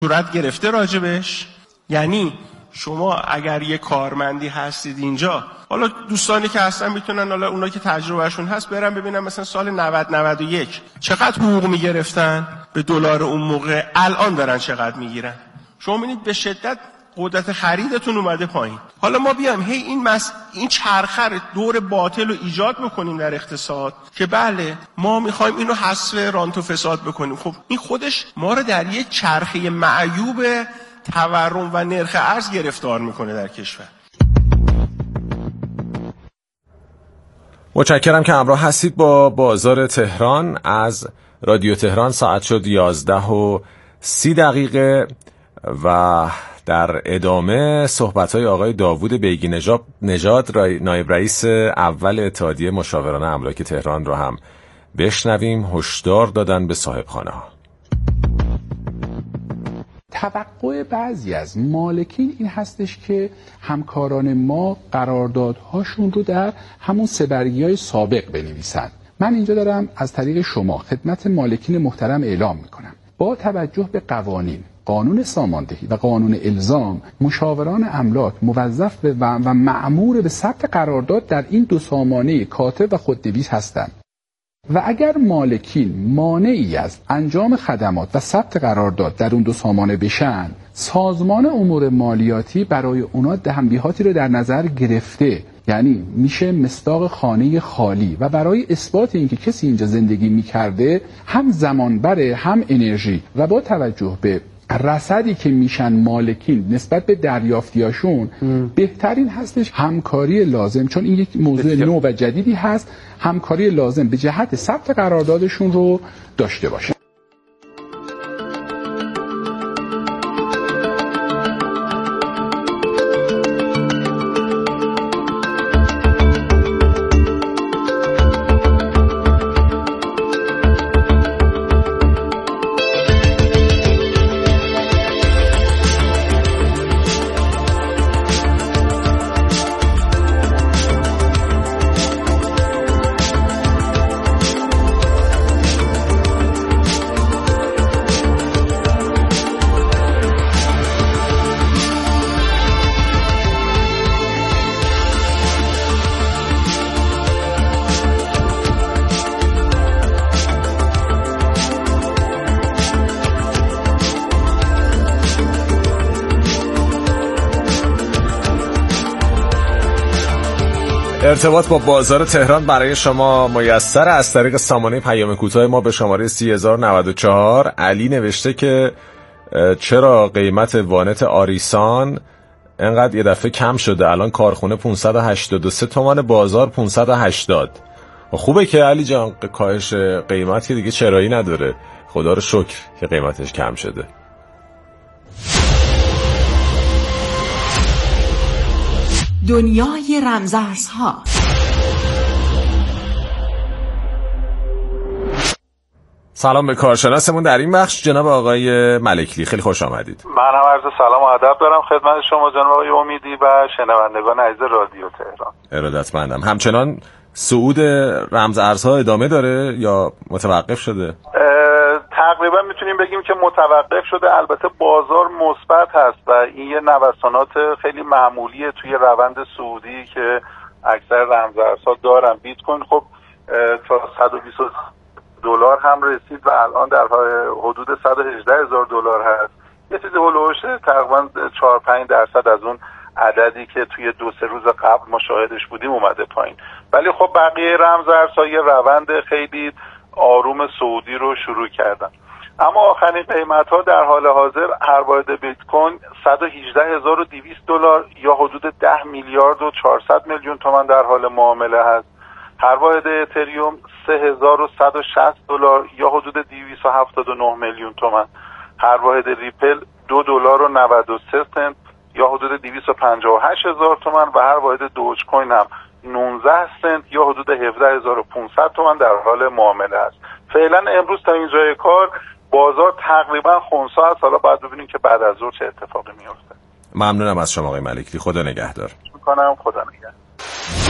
صورت گرفته راجبش؟ یعنی شما اگر یه کارمندی هستید اینجا، حالا دوستانی که هستن میتونن، حالا اونایی که تجربهشون هست برن ببینن مثلا سال 91 چقدر حقوق میگرفتن به دلار اون موقع، الان دارن چقدر میگیرن. شما میبینید به شدت قدرت خریدتون اومده پایین. حالا ما بیایم هی این چرخه دور باطل رو ایجاد بکنیم در اقتصاد که بله ما میخوایم اینو حذف رانت و فساد بکنیم. خب این خودش ما رو در یک چرخه معیوب تورم و نرخ ارز گرفتار میکنه در کشور. متشکرم که همراه هستید با بازار تهران از رادیو تهران. ساعت شد 11:30 و در ادامه صحبت‌های آقای داوود بیگی نژاد نایب رئیس اول اتحادیه مشاوران املاک تهران رو هم بشنویم. هشدار دادن به صاحبخانه‌ها. توقع بعضی از مالکین این هستش که همکاران ما قراردادهاشون رو در همون سه‌برگی‌های سابق بنویسن. من اینجا دارم از طریق شما خدمت مالکین محترم اعلام میکنم با توجه به قوانین، قانون ساماندهی و قانون الزام، مشاوران املاک موظف و مأمور به ثبت قرارداد در این دو سامانه کاتب و خودنویس هستند و اگر مالکین مانعی از انجام خدمات و ثبت قرارداد در اون دو سامانه بشن، سازمان امور مالیاتی برای اونا تنبیهاتی رو در نظر گرفته، یعنی میشه مصداق خانه خالی و برای اثبات اینکه کسی اینجا زندگی میکرده هم زمان بره هم انرژی و با توجه به رصدی که میشن مالکین نسبت به دریافتیاشون بهترین هستش همکاری لازم، چون این یک موضوع نو و جدیدی هست، همکاری لازم به جهت ثبت قراردادشون رو داشته باشه. ارتباط با بازار تهران برای شما میسر از طریق سامانه پیام کوتاه ما به شماره 30094. علی نوشته که چرا قیمت وانت آریسان انقدر یه دفعه کم شده؟ الان کارخونه 583 تومان، بازار 580. خوبه که علی جان کاهش قیمتی دیگه چرایی نداره، خدا رو شکر که قیمتش کم شده. دنیای رمزارزها. سلام به کارشناسمون در این بخش جناب آقای ملکلی، خیلی خوش آمدید. من هم عرض سلام و ادب دارم خدمت شما جناب آقای امیدی و شنوندگان عزیز رادیو تهران. ارادتمندم. همچنان صعود رمزارزها ادامه داره یا متوقف شده؟ تقریبا میتونیم بگیم که متوقف شده. البته بازار مثبت هست و این یه نوسانات خیلی معمولیه توی روند صعودی که اکثر رمزارزها دارن. بیت کوین خب تا 120 دلار هم رسید و الان در حدود 118,000 دلار هست. یه چیزی هولوش تقریبا 4-5% از اون عددی که توی 2-3 روز قبل ما شاهدش بودیم اومده پایین. ولی خب بقیه رمزارزها یه روند خیلی آروم صعودی رو شروع کردن. اما آخرین قیمت ها در حال حاضر هر واحد بیت کوین 118,200 دلار یا حدود 10 میلیارد و 400 میلیون تومان در حال معامله هست. هر واحد اتریوم 3,160 دلار یا حدود 279 میلیون تومان. هر واحد ریپل 2 دلار و 93 سنت یا حدود 258,000 تومان و هر واحد دوج کوین هم 19 سنت یا حدود 17,500 تومان در حال معامله است. فعلا امروز تا اینجای کار بازار تقریبا خنثی است. حالا باید ببینیم که بعد از ظهر چه اتفاقی میفته. ممنونم از شما آقای ملکلی، خدا نگهدار. میکنم. خدا نگهدار.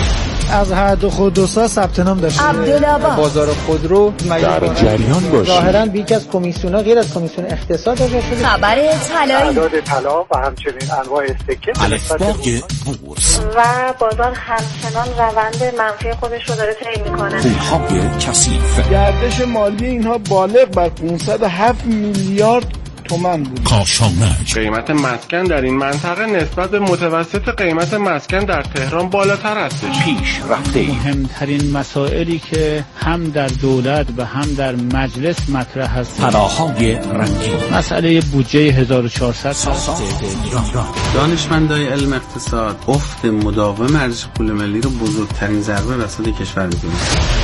از هر دو خودروساز ثبت نام داشته. عبدالآباد بازار خودرو در جریان باشید. ظاهراً بیک از کمیسیون‌ها غیر از کمیسیون اقتصاد اجرا شده. خبر طلایی، اعداد طلا و همچنین انواع سکه الفبای بورس و بازار همچنان روند منفی خودش رو داره طی می‌کنه. پول‌های کثیف. گردش مالی اینها بالغ بر 507 میلیارد تومان بود. کاشانک. قیمت مسکن در این منطقه نسبت به متوسط قیمت مسکن در تهران بالاتر هستش. پیش رفته. مهمترین مسائلی که هم در دولت و هم در مجلس مطرح هست طلاهای رنگی. مسئله بودجه 1400 دانشمندای علم اقتصاد افت مداوم ارزش پول ملی رو بزرگترین ضربه وسط کشور می‌دونن.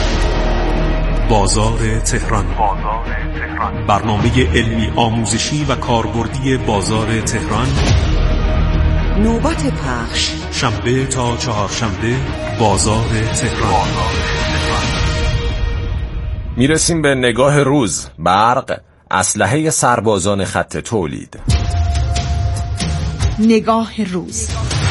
بازار تهران. برنامه علمی آموزشی و کاربردی بازار تهران. نوبت پخش شنبه تا چهارشنبه. بازار تهران. میرسیم به نگاه روز. برق، اسلحه سربازان خط تولید. نگاه روز.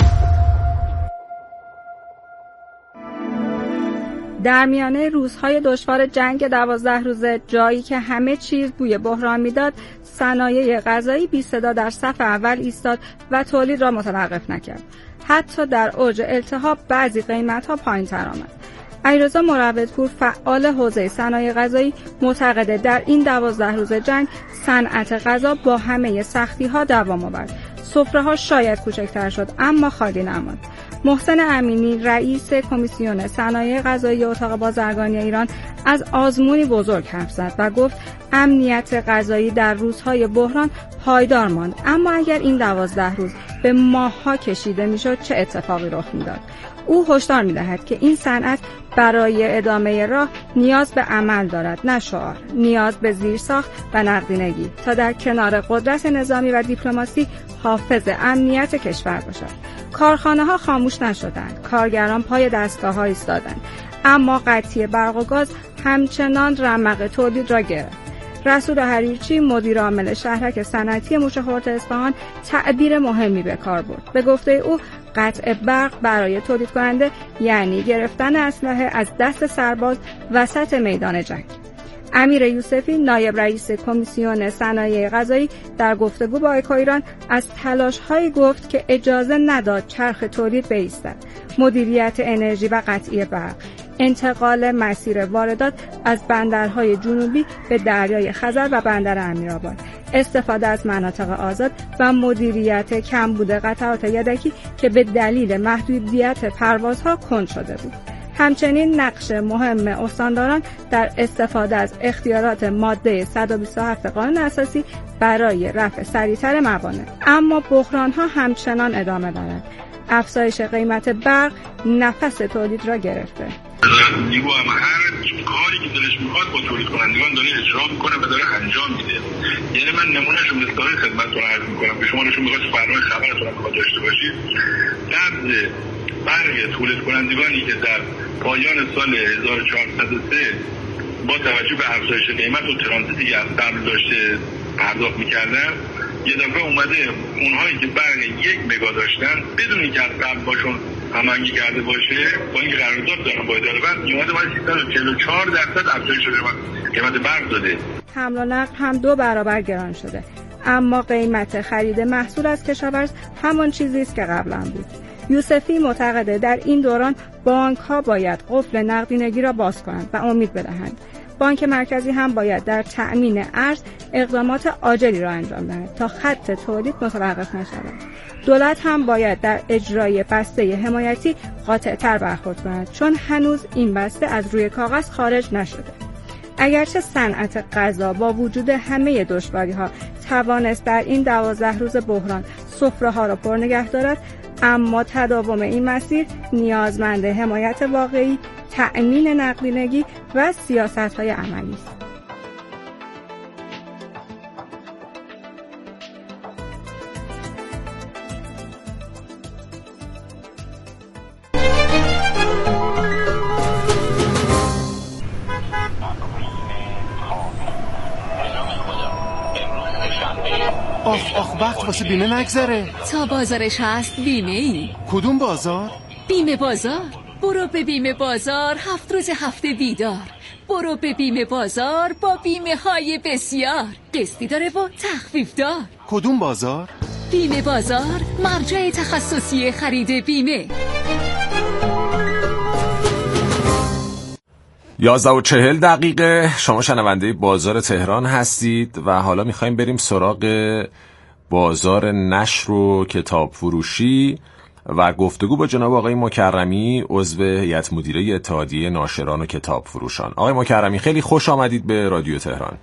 در میانه روزهای دشوار جنگ 12 روزه، جایی که همه چیز بوی بحران میداد، صنایع غذایی بی صدا در صف اول ایستاد و تولید را متوقف نکرد. حتی در اوج التهاب بعضی قیمت‌ها پایین‌تر آمد. علیرضا مروتپور، فعال حوزه صنایع غذایی، معتقد در این 12 روز جنگ صنعت غذا با همه سختی‌ها دوام آورد. سفره‌ها شاید کوچکتر شد اما خالی نماند. محسن امینی، رئیس کمیسیون صنایع غذایی اتاق بازرگانی ایران، از آزمونی بزرگ حرف زد و گفت امنیت غذایی در روزهای بحران پایدار ماند، اما اگر این 12 روز به ماه‌ها کشیده میشد چه اتفاقی رخ میداد؟ او هشدار می‌دهد که این صنعت برای ادامه راه نیاز به عمل دارد، نه شعار، نیاز به زیرساخت و نقدینگی تا در کنار قدرت نظامی و دیپلماسی حافظ امنیت کشور باشد. کارخانه‌ها خاموش نشدند، کارگران پای دستگاه‌ها ایستادند، اما قطعی برق و گاز همچنان رمق تولید را گرفت. رسول حریرچی، مدیر عامل شهرک صنعتی موشه‌خورد اصفهان، تعبیر مهمی به کار برد. به گفته او قطع برق برای تولید کننده یعنی گرفتن اسلحه از دست سرباز وسط میدان جنگ. امیر یوسفی، نایب رئیس کمیسیون صنایع غذایی، در گفتگو با اکوایران از تلاش‌هایی گفت که اجازه نداد چرخ تولید بایستد. مدیریت انرژی و قطعی برق، انتقال مسیر واردات از بندرهای جنوبی به دریای خزر و بندر امیرآباد، استفاده از مناطق آزاد و مدیریت کمبود قطعات یدکی که به دلیل محدودیت پروازها کند شده بود. همچنین نقش مهم استانداران در استفاده از اختیارات ماده 127 قانون اساسی برای رفع سریعتر موانع. اما بحران‌ها همچنان ادامه دارند. افزایش قیمت برق نفس تولید را گرفته. نیرو هم هر کاری که دلش میخواد با تولید کنندگان داره اجرا میکنه و داره انجام میده. یعنی من نمونهشو مثال خدمتتون عرض میکنم که شما نشون میخواد برنامه خبرتون هم داشته باشید. قبل برق تولید کنندگانی که در پایان سال 1403 با توجه به افزایش قیمت و ترانزیتی که از قبل داشته پرداخت میکردن، یه دفعه اومده اونهایی که برق 1 مگا داشتن بدون اینکه از قبل باشون هماهنگی کرده باشه، با اینکه قرارداد دارن با اداره برق، اومده باید 344% افزایش قیمت برق داده. حمل و نقل هم 2 برابر گران شده، اما قیمت خرید محصول از کشاورز همان چیزی است که قبلا بود. یوسفی معتقده در این دوران بانک‌ها باید قفل نقدینگی را باز کنند و امید بدهند. بانک مرکزی هم باید در تأمین ارز اقدامات عاجلی را انجام دهد تا خط تولید متوقف نشود. دولت هم باید در اجرای بسته حمایتی قاطع‌تر برخورد کند، چون هنوز این بسته از روی کاغذ خارج نشده. اگرچه صنعت غذا با وجود همه دشواری‌ها توانست در این 12 روز بحران سفره‌ها را پر نگه دارد، اما تداوم این مسیر نیازمند حمایت واقعی، تأمین نقدینگی و سیاست‌های عملی است. آخ وقت واسه بیمه نگذره. تا بازارش هست بیمه ای. کدوم بازار؟ بیمه بازار. برو به بیمه بازار 7 روز هفته بیدار. برو به بیمه بازار با بیمه های بسیار. قسطی داره با تخفیف دار. کدوم بازار؟ بیمه بازار، مرجع تخصصی خرید بیمه. 11:40 شما شنونده بازار تهران هستید و حالا میخوایم بریم سراغ بازار نشر و کتاب فروشی و گفتگو با جناب آقای مکرمی، عضو هیئت مدیره اتحادیه ناشران و کتاب فروشان. آقای مکرمی خیلی خوش آمدید به رادیو تهران.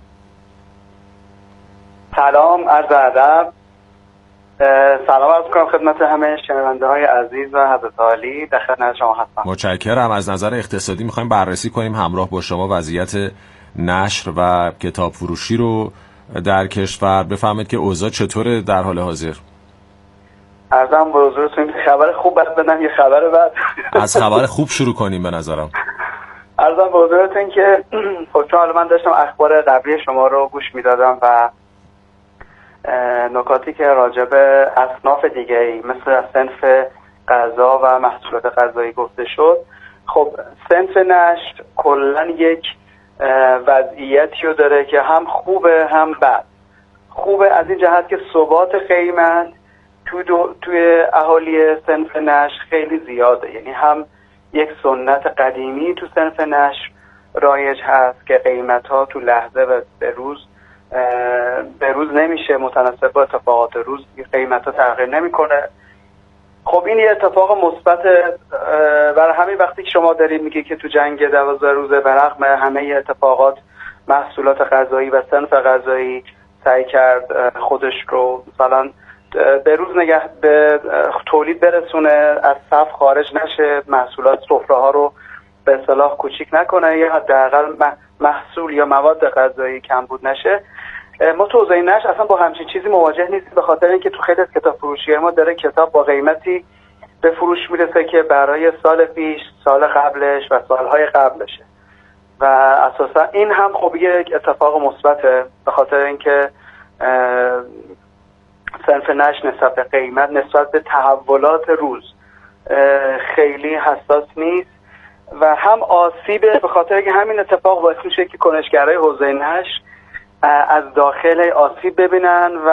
سلام، عرض ادب. سلام عرض کنم خدمت همه شنونده های عزیز و حضرت عالی. در خدمت شما هستم. متشکرم. از نظر اقتصادی میخوایم بررسی کنیم همراه با شما وضعیت نشر و کتاب فروشی رو در کشور. بفهمید که اوضاع چطوره در حال حاضر؟ عرضم به حضورتون خبر خوب بدم یه خبر بد. از خبر خوب شروع کنیم به نظرم. عرضم به حضورتون که خب چون حالا من داشتم اخبار قبلی شما رو گوش میدادم و نکاتی که راجع به اصناف دیگه‌ای مثل صنف غذا و محصولات غذایی گفته شد، خب صنف نشر کلا یک وضعیتی رو داره که هم خوبه هم بد. خوبه از این جهت که ثبات قیمت توی اهالی صنف نشر خیلی زیاده، یعنی هم یک سنت قدیمی تو صنف نشر رایج هست که قیمت ها تو لحظه و به روز نمیشه متناسب با اتفاقات روز، قیمت ها تغییر نمیکنه. خب این یه اتفاق مثبت. برای همین وقتی که شما دارید میگی که تو جنگ 12 روزه برغم همه اتفاقات محصولات غذایی و صنف غذایی سعی کرد خودش رو مثلا به روز به تولید برسونه، از صف خارج نشه، محصولات سفره ها رو به اصطلاح کوچیک نکنه یا حداقل محصول یا مواد غذایی کمبود نشه. ما تو حوزه نشر اصلا با همچین چیزی مواجه نیستیم، به خاطر اینکه تو خیلی از کتاب فروشی‌های ما داره کتاب با قیمتی به فروش میرسه که برای سال پیش، سال قبلش و سالهای قبلشه و اساسا این هم خب یک اتفاق مثبته، به خاطر اینکه صنف نشر نسبت به قیمت، نسبت به تحولات روز خیلی حساس نیست و هم آسیبه، به خاطر اینکه همین اتفاق باعث میشه که کنشگرای حوزه نشر از داخل آسیب ببینن و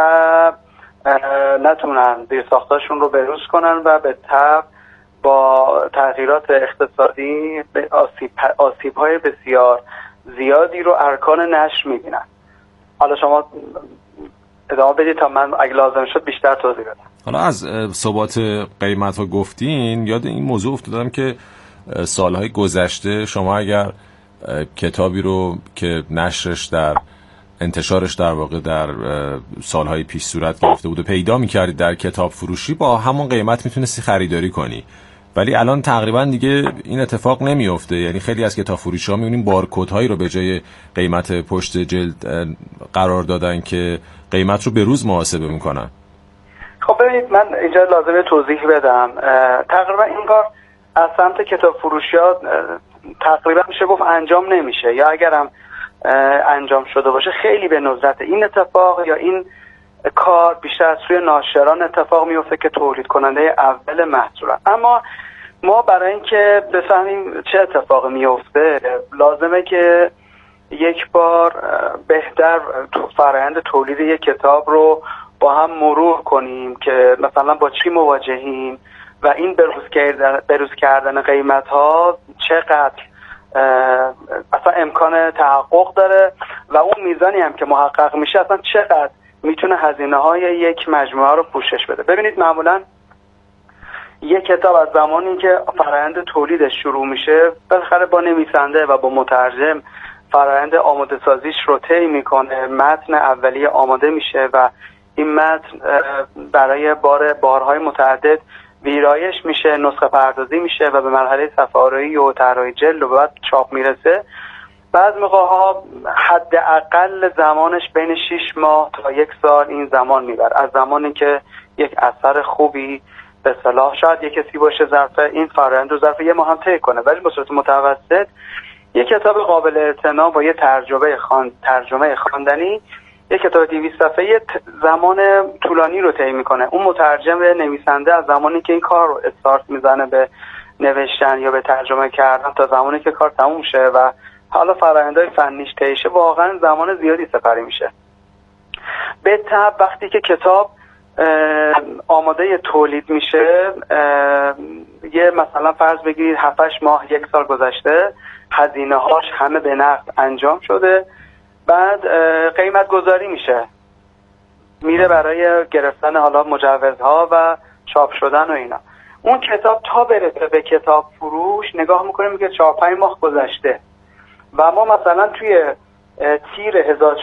نتونن زیرساختاشون رو بروز کنن و به تبع با تغییرات اقتصادی آسیب‌های بسیار زیادی رو ارکان نشر میبینن. حالا شما ادامه بدید تا من اگه لازم شد بیشتر توضیح بدم. حالا از ثبات قیمت ها گفتین، یاد این موضوع افتادم که سالهای گذشته شما اگر کتابی رو که انتشارش در واقع در سالهای پیش صورت گرفته بود و پیدا می‌کردید در کتاب فروشی، با همون قیمت میتونستی خریداری کنی، ولی الان تقریبا دیگه این اتفاق نمیفته. یعنی خیلی از کتاب فروشی‌ها می‌بینیم بارکدهایی رو به جای قیمت پشت جلد قرار دادن که قیمت رو به روز محاسبه میکنن. خب ببینید من اینجا لازمه توضیح بدم. تقریبا این کار از سمت کتاب فروشی‌ها تقریبا میشه گفت انجام نمیشه، یا اگرم انجام شده باشه خیلی به ندرت. این اتفاق یا این کار بیشتر از سوی ناشران اتفاق میفته که تولید کننده اول محصولن. اما ما برای اینکه بفهمیم چه اتفاقی میفته لازمه که یک بار بهتر فرآیند تولید یک کتاب رو با هم مرور کنیم که مثلا با چی مواجهیم و این بروز کردن قیمت ها چقدر اصلا امکان تحقق داره و اون میزانی هم که محقق میشه اصلا چقدر میتونه هزینه های یک مجموعه رو پوشش بده. ببینید معمولا یک کتاب از زمانی که فرآیند تولیدش شروع میشه بالاخره با نویسنده و با مترجم فرآیند آماده سازیش رو طی میکنه، متن اولیه آماده میشه و این متن برای بارهای متعدد ویرایش میشه، نسخه پردازی میشه و به مرحله صفحه‌آرایی و طراحی جلد و بعد چاپ میرسه. بعض موقع‌ها حداقل زمانش بین 6 ماه تا 1 سال این زمان میبره، از زمانی که یک اثر خوبی به اصطلاح شاید یک کسی باشه ظرف این فرآیند رو ظرف 1 ماه هم طی کنه، ولی به صورت متوسط یک کتاب قابل اعتنا با یه ترجمه خواندنی، یک کتاب 200 صفحه‌ای زمان طولانی رو طی میکنه. اون مترجم نویسنده از زمانی که این کار رو استارت میزنه به نوشتن یا به ترجمه کردن تا زمانی که کار تموم شه و حالا فرآیندهای فنیش طی شه واقعا زمان زیادی سپری میشه. به تبع وقتی که کتاب آماده تولید میشه، یه مثلا فرض بگیرید 7-8 ماه 1 سال گذشته، هزینه هاش همه به نقد انجام شده، بعد قیمت گذاری میشه، میره برای گرفتن حالا مجوزها و چاپ شدن و اینا. اون کتاب تا برسه به کتاب فروش نگاه میکنیم که 4-5 ماه گذشته و ما مثلا توی تیر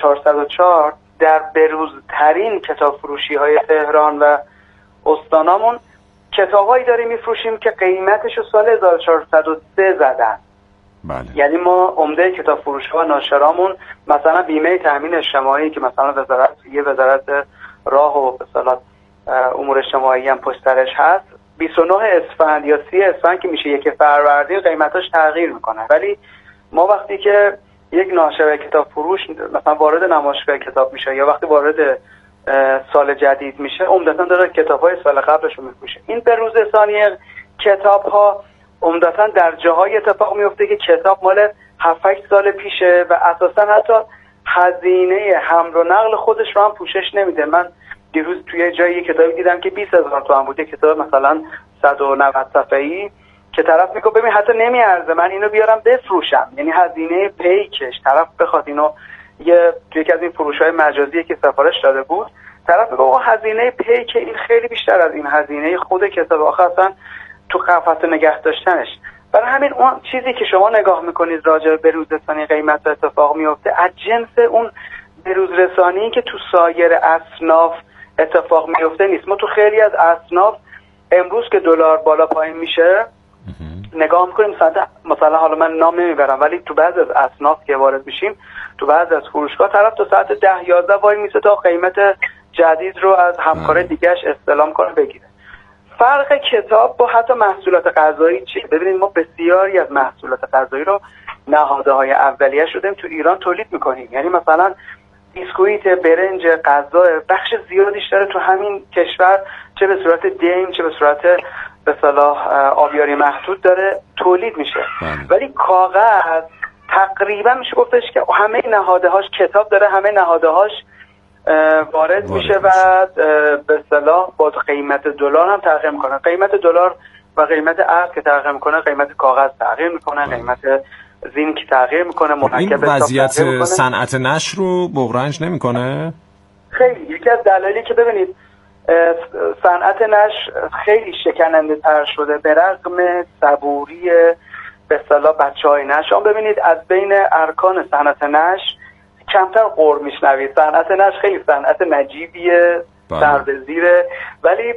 1404 در بروزترین کتاب فروشی های تهران و استانامون کتابایی داریم میفروشیم که قیمتشو سال 1403 زدن. بله. یعنی ما عمده کتاب فروش ها و ناشرامون مثلا بیمه تامین اجتماعی که مثلا وزارت راه و اصالات امور اجتماعی هم پشت سرش هست، 29 اسفند یا 30 اسفند که میشه 1 فروردین قیمتاش تغییر میکنه. ولی ما وقتی که یک ناشر کتاب فروش مثلا وارد نمایشگاه کتاب میشه یا وقتی وارد سال جدید میشه، عمدتاً داره کتاب‌های سال قبلش رو میفروشه. این به روز ثانی کتاب‌ها عمدتاً در جاهای اتفاق میفته که کتاب مال 7-8 سال پیشه و اساساً حتی هزینه حمل و نقل خودش رو هم پوشش نمیده. من دیروز توی جایی کتابی دیدم که 20,000 تومان بوده، کتاب مثلا 190 صفحه‌ای که طرف میگه ببین حتی نمیارزه من اینو بیارم بفروشم، یعنی هزینه پیکش طرف بخواد اینو توی یکی از این فروش‌های مجازی که سفارش داده بود، طرف میگه آقا هزینه پیک این خیلی بیشتر از این هزینه خود کتاب آخر اصلا تو قفس نگه داشتنش. برای همین اون چیزی که شما نگاه میکنید راجع به بروزرسانی قیمت اتفاق میفته از جنس اون بروزرسانی که تو سایر اصناف اتفاق میفته نیست. ما تو خیلی از اصناف امروز که دلار بالا پایین میشه نگاه میکنیم مثلا حالا من نام نمیبرم ولی تو بعضی از اصناف که وارد میشیم تو بعضی از فروشگاه طرف تا ساعت 10-11 وای میسه تا قیمت جدید رو از همکار دیگه‌اش استلام کنه بگیره. فرق کتاب با حتی محصولات غذایی چیه؟ ببینید ما بسیاری از محصولات غذایی رو نهادهای اولیه شدیم تو ایران تولید میکنیم. یعنی مثلا بیسکویت، برنج، غذا بخش زیادیش داره تو همین کشور چه به صورت دیم چه به صورت به اصطلاح آبیاری محدود داره تولید میشه. ولی کاغذ تقریبا میشه گفتش که همه نهادهاش کتاب داره، همه نهادهاش وارد میشه و به اصطلاح با قیمت دلار هم تغییر میکنه. قیمت دلار و قیمت ارز که تغییر میکنه قیمت کاغذ تغییر میکنه، قیمت زینک تغییر میکنه. این وضعیت صنعت نشر رو بغرنج نمیکنه؟ خیلی یکی از دلایلی که ببینید صنعت نشر خیلی شکننده تر شده به رغم صبوری به اصطلاح بچهای نشر. شما ببینید از بین ارکان صنعت نشر کمتر قور میشنوید. صنعت نشر خیلی صنعت نجیبیه، سربزیره، ولی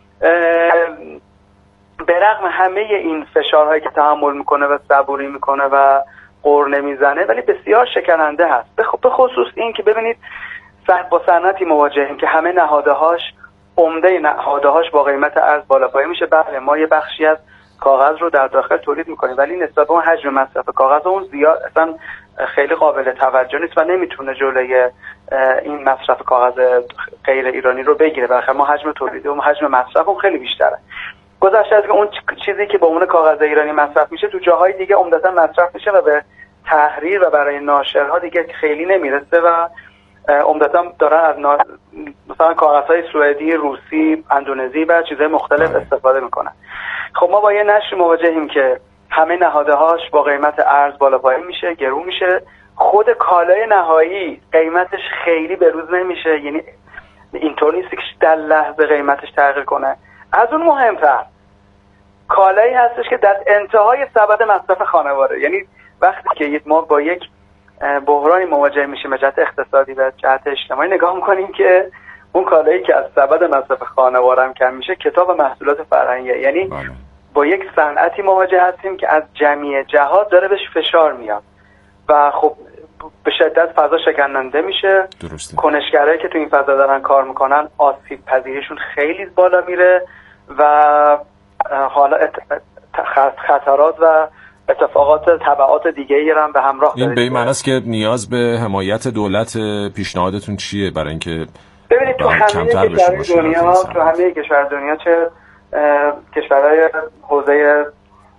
به رغم همه این فشارهایی که تحمل میکنه و صبوری میکنه و قور نمیزنه ولی بسیار شکننده هست. به خصوص این که ببینید با صنعتی مواجهیم که همه نهادهاش عمده نهادهاش با قیمت ارز بالا پایین میشه. بله ما یه بخشی از کاغذ رو در داخل تولید میکنیم ولی نسبت به اون حجم مصرف کاغذ اون زیاد اصلا خیلی قابل توجه نیست و نمیتونه جلوی این مصرف کاغذ غیر ایرانی رو بگیره. بالاخره ما حجم تولید و حجم مصرف اون خیلی بیشتره. گذشته از که اون چیزی که با اون کاغذ ایرانی مصرف میشه تو جاهای دیگه عمدتا مصرف میشه و به تحریر و برای ناشرها دیگه خیلی نمیرسه و عمدتا دارن از مثلا کاغذهای سوئدی، روسی، اندونزی و چیزهای مختلف استفاده میکنن. خب ما با یه نشر مواجهیم که همه نهادهاش با قیمت ارز بالا پایین میشه، گرون میشه. خود کالای نهایی قیمتش خیلی به روز نمیشه، یعنی اینطور نیست که در لحظه قیمتش تغییر کنه. از اون مهمتر کالایی هستش که در انتهای سبد مصرف خانواده، یعنی وقتی که ما با یک بحرانی مواجه میشیم به جهت اقتصادی و جهت اجتماعی نگاه میکنیم که اون کالایی که از سبد مصرف خانواده هم کم میشه کتاب و محصولات فرهنگی. یعنی با یک صنعتی مواجه هستیم که از جمعی جهات داره بهش فشار میاد و خب به شدت فضا شکننده میشه. کنشگرایی که تو این فضا دارن کار میکنن آسیب پذیریشون خیلی بالا میره و حالا خطرات و اتفاقات تبعات دیگه ای هم به همراه داره. این به این معنی است که نیاز به حمایت دولت پیشنهادتون چیه برای اینکه ببینید تو همه کشور دنیا چه کشورهای حوزه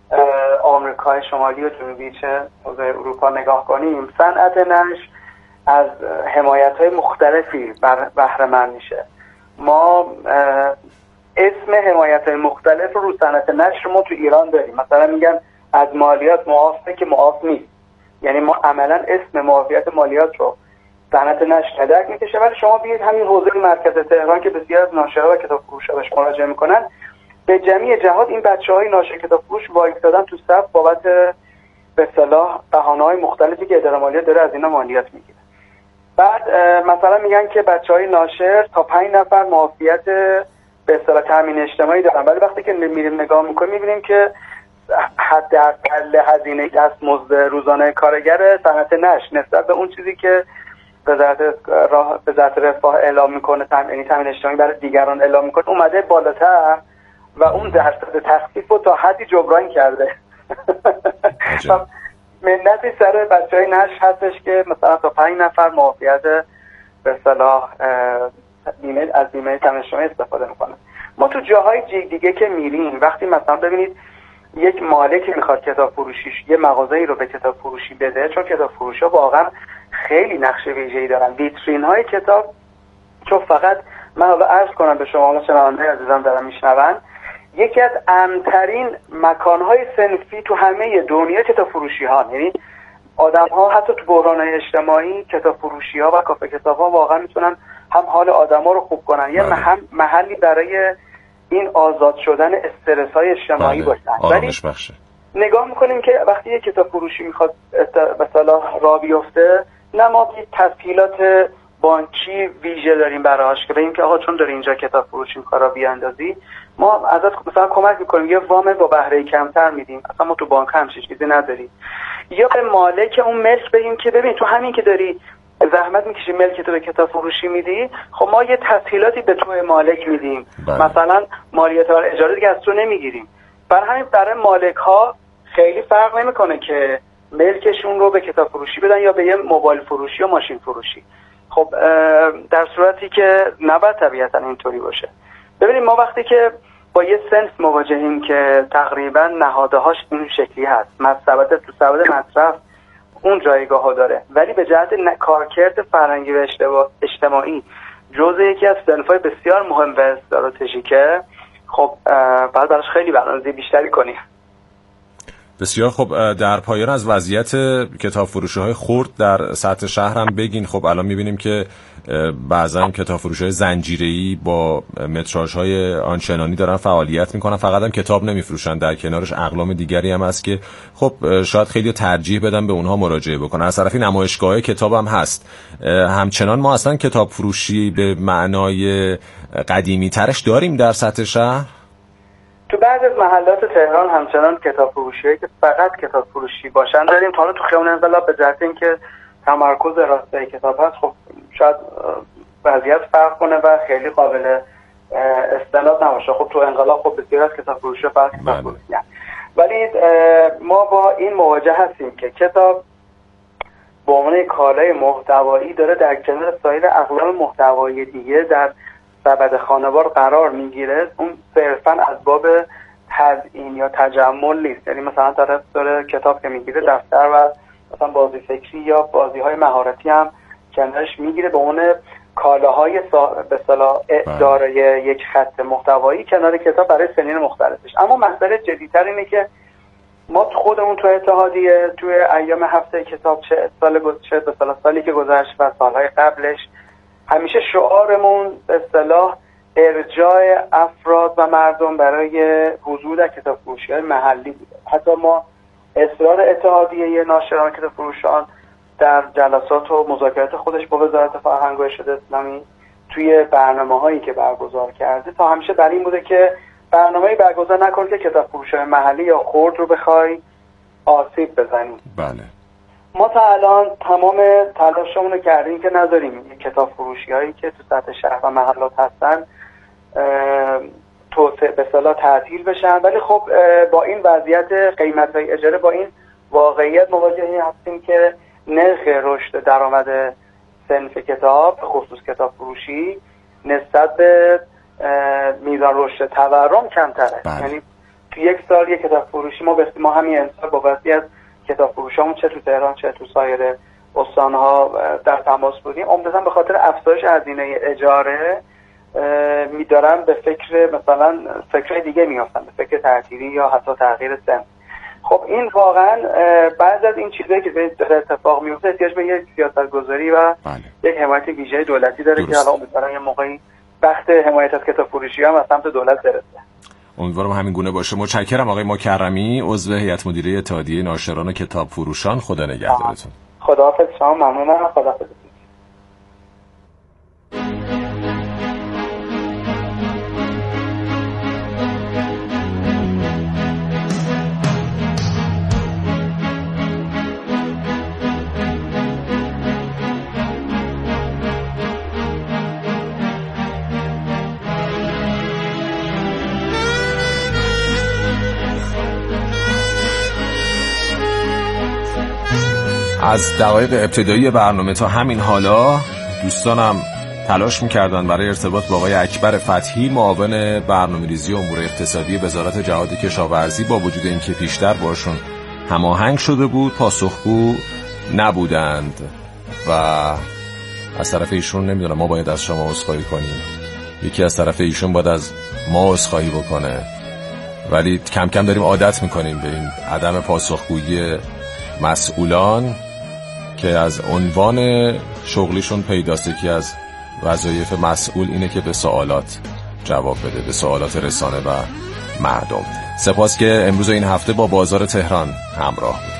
آمریکای شمالی و جنوبی چه حوزه اروپا نگاه کنیم، صنعت نشر از حمایت‌های مختلفی بهره مند میشه. ما اسم حمایت‌های مختلف رو صنعت نشر ما تو ایران داریم. مثلا میگن از مالیات معافه که معاف نیست، یعنی ما عملا اسم معافیت مالیات رو صنعت نشر هدک میکشه. ولی شما بیاید همین حوزه مرکز تهران که بسیار از ناشرها و کتابفروش‌ها بهش مراجعه میکنن، به جمعی جهات این بچه‌های ناشر کتابفروش وایسادن تو صف بابت به اصطلاح بهانه‌های مختلفی که اداره مالیات داره از اینا مالیات میگیره. بعد مثلا میگن که بچه‌های ناشر تا 5 نفر معافیت به اصطلاح تامین اجتماعی دارن، ولی وقتی که میریم نگاه میکنیم میبینیم که حداقل هزینه دستمزد روزانه کارگر صنعت نشر نسبت به اون چیزی که وزارت رفاه اعلام میکنه، تامین اجتماعی برای دیگران اعلام میکنه، اومده بالاتر و اون درصد تخفیف رو تا حدی جبران کرده. منتی سر بچهای نشر هستش که مثلا تا 5 نفر معافیت به اصطلاح از بیمه تامین اجتماعی استفاده میکنه. ما تو جاهای دیگه که میریم، وقتی مثلا ببینید یک مالکی میخواد کتاب فروشیش یه مغازه‌ای رو به کتاب فروشی بده، چون کتاب فروشا واقعا خیلی نقش ویژه‌ای دارن، ویترین های کتاب، چون فقط من حالا عرض کنم به شما شنونده عزیزم دارم میشنون، یکی از امن‌ترین مکان‌های صنفی تو همه دنیا کتاب فروشی ها، یعنی آدم‌ها حتی تو بحران‌های اجتماعی کتاب فروشی ها و کافه کتاب‌ها واقعا میتونن هم حال آدم‌ها رو خوب کنن، یه محلی برای این آزاد شدن استرس‌های اجتماعی باشن. ولی نگاه میکنیم که وقتی یه کتاب فروشی میخواد مثلا راه بیفته، نه ما یک تسهیلات بانکی ویژه داریم براش که بگیم که آقا چون داری اینجا کتاب فروشی میخواد راه بیاندازی، ما ازت مثلا کمک میکنیم، یه وام با بهره کمتر میدیم، اصلا ما تو بانک همچین چیزی نداریم. یا به مالک اون ملک بگیم که ببین تو همین که داری زحمت میکشی ملک تو به کتاب فروشی میدی، خب ما یه تسهیلاتی به تو مالک میدیم، مثلا مالیات اجاره دیگه از تو نمیگیریم. برای همین برای مالک ها خیلی فرق نمیکنه که ملکشون رو به کتاب فروشی بدن یا به یه موبایل فروشی یا ماشین فروشی. خب در صورتی که نباید طبیعتا اینطوری باشه. ببینید ما وقتی که با یه سنس مواجهیم که تقریبا نهادهاش این شکلی هست، تو سبد مصرف اون جایگاه ها داره، ولی به جهت کارکرد فرهنگی و اجتماعی جزء یکی از صنف‌های بسیار مهم و استراتژیکه، خب باید براش خیلی برنامه‌ریزی بیشتری کنیم. بسیار خب، در پایان از وضعیت کتاب فروشی های خرد در سطح شهر هم بگین. خب الان میبینیم که بعضا کتاب فروشی های زنجیره‌ای با متراژ های آنچنانی دارن فعالیت میکنن، فقط هم کتاب نمیفروشن، در کنارش اقلام دیگری هم هست که خب شاید خیلی ترجیح بدن به اونها مراجعه بکنن. از طرفی نمایشگاه کتاب هم هست. همچنان ما اصلا کتاب فروشی به معنای قدیمی ترش داریم در سطح شهر؟ تو بعض از محلات تهران همچنان کتاب فروشی‌هایی که فقط کتاب فروشی باشن داریم. حالا تو خیابون انقلاب به جهت اینکه تمرکز راستای کتاب هست، خب شاید وضعیت فرق کنه و خیلی قابل استناد نباشه. خب تو انقلاب خب بسیار از کتاب فروشی‌ها فقط کتاب فروشی هست. ولی ما با این مواجه هستیم که کتاب به عنوان کالای محتوایی داره در کنار سایر اقلام محتوایی دیگه در سبد خانوار قرار میگیره. اون صرفا از باب تزیین یا تجمل نیست، یعنی مثلا طرف داره کتاب که میگیره دفتر و مثلا بازی فکری یا بازی‌های مهارتی هم کنارش میگیره به اون کالاهای به اصطلاح دارای یک خط محتوایی کنار کتاب برای سنین مختلفش. اما مسئله جدی‌تر اینه که ما خودمون تو اتحادیه توی ایام هفته کتاب چه سالی که گذشت و سالهای قبلش همیشه شعارمون به اصطلاح ارجاع افراد و مردم برای حضور در کتاب فروشی‌های محلی بوده. حتی ما اصرار اتحادیه ناشران کتاب فروشان در جلسات و مذاکرات خودش با وزارت فرهنگ و ارشاد اسلامی توی برنامه‌هایی که برگزار کرده تا همیشه بر این بوده که برنامه‌ای برگزار نکنید که کتاب فروش‌های محلی یا خرد رو بخوای آسیب بزنید. بله. ما تا الان تمام تلاشمون رو کردیم که نذاریم کتاب فروشی‌هایی که تو سطح شهر و محلات هستن توسعه به اصطلاح تعطیل بشن. ولی خب با این وضعیت قیمت‌های اجاره، با این واقعیت مواجه هستیم که نرخ رشد درآمد صنف کتاب خصوص کتاب فروشی نسبت به میزان رشد تورم کمتره. یعنی تو یک سال یک کتاب فروشی ما همین امسال با بعضی از کتاب فروشامون چه تو تهران چه تو سایر استان‌ها در تماس بودیم، عمدتاً به خاطر افزایش هزینه اجاره می‌دارن به فکر مثلا فکرای دیگه میافتن، به فکر تعطیلی یا حتی تغییر سن. خب این واقعا بعضی از این چیزایی که داره اتفاق میفته احتیاج به یک سیاست‌گذاری و یک حمایت ویژه دولتی داره که حالا امیدوارم یه موقعی وقت حمایت از کتاب فروشی هم از سمت دولت برسه. امیدوارم همین گونه باشه. متشکرم آقای مکرمی، عضو هیئت مدیره اتحادیه ناشران و کتاب فروشان. خدا نگهدارتون. خداحافظ. شما ممنونم. خداحافظ. از دقایق ابتدایی برنامه تا همین حالا دوستانم تلاش می‌کردن برای ارتباط با آقای اکبر فتحی، معاون برنامه‌ریزی و امور اقتصادی وزارت جهاد کشاورزی، با وجود اینکه پیشتر باشون هماهنگ شده بود پاسخگو نبودند و از طرف ایشون نمیدونم ما باید از شما عذرخواهی کنیم، یکی از طرف ایشون باید از ما عذرخواهی بکنه، ولی کم کم داریم عادت می‌کنیم به این عدم پاسخگویی مسئولان که از عنوان شغلیشون پیداست که از وظایف مسئول اینه که به سوالات جواب بده، به سوالات رسانه و مردم. سپاس که امروز این هفته با بازار تهران همراه بود.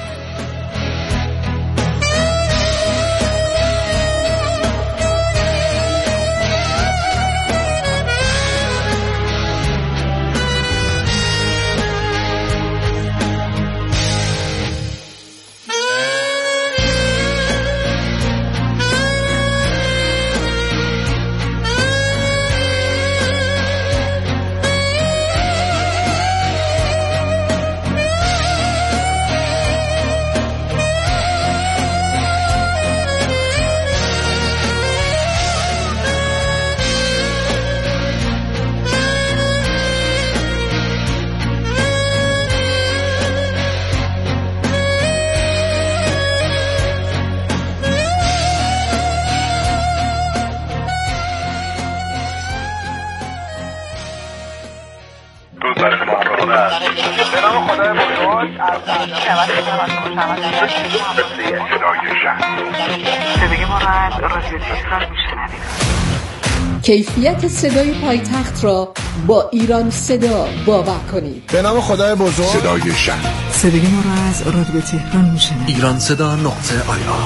کیفیت صدای پایتخت را با ایران صدا باور کنید. به نام خدای بزرگ. صدای شهر. صدای ما را از رادیو تهران میشنوید. ایران صدا نقطه آیا.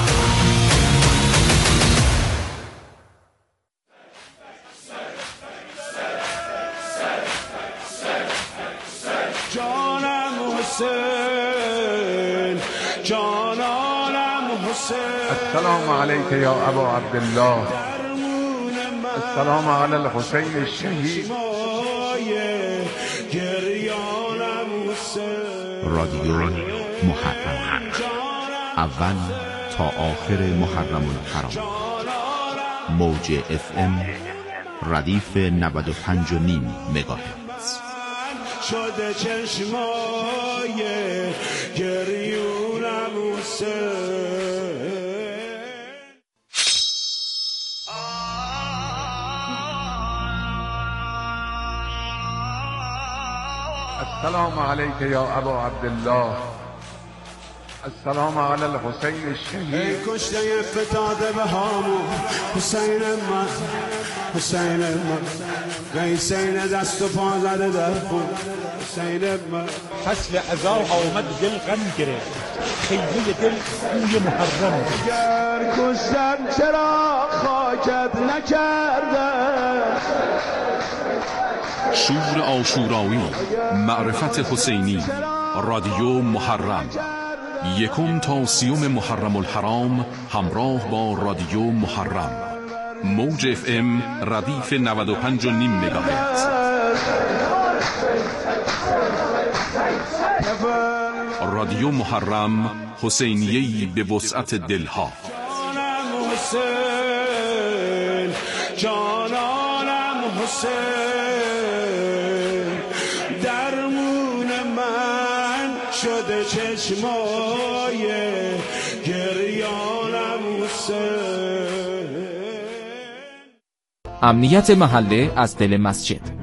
السلام علیک یا ابا عبدالله، السلام علی الحسین الشهید. رادیو محرم، اول تا آخر محرم الحرام. موج FM ردیف 95.5 مگاهرتز. شده چشمای گریونم السلام علیک یا ابا عبدالله، السلام علی الحسین الشهید. ای کشته فتاده به هامون حسین من، حسین من، قیسین دست و پا زده در خون حسین من. فصل عزا آمد دل غم گرفت، خیلی دل بوی محرم. گر کشتن چرا خاکت نکرده؟ شور آشورایی، معرفت حسینی، رادیو محرم، 1 تا 30 محرم الحرام همراه با رادیو محرم. موج FM ردیف 95.5 مگاهرتز. رادیو محرم، حسینیه‌ای به وسعت دلها. جانانم حسین، درمون شده چشمای گریانم امنیت محله از دل مسجد.